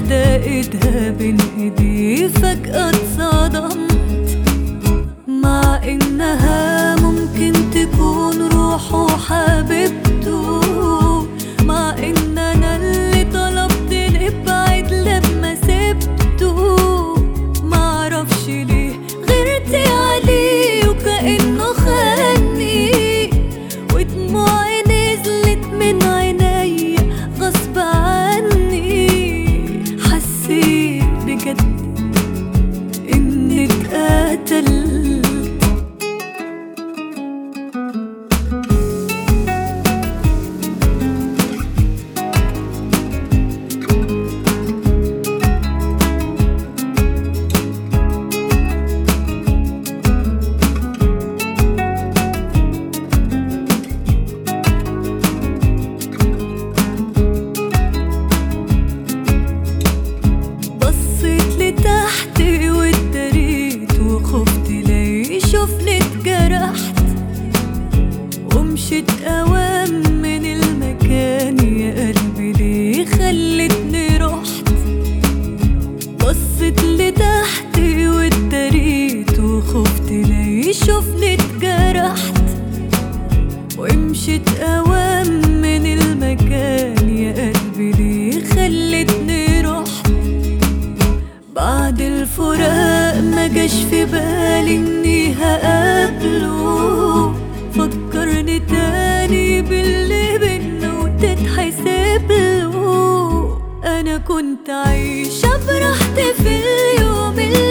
واحدة ايدها بين ايدي فجأة اتصدمت، مع انها ممكن تكون روحه حبيبته، مع ان انا اللي طلبت نبعد لما سبته. معرفش ليه غيرت عليه وكأنه خاني، ودموعي نزلت من عيني غصب عني. حسيت بجد اني اتقتلت. تحت واتدريت وخفت لا يشوفني اتجرحت، ومشيت اوام من المكان يا قلبي ليه خلتني رحت. بصيت لتحت واتدريت وخفت لا يشوفني اتجرحت، ومشيت اوام من المكان يا قلبي ليه خلتني رحت. بعد الفراق ما جاش في بالي اني هقابله، فكرني تاني باللي بينا وتتحسب له. انا كنت عايشة براحتي في اليوم اللي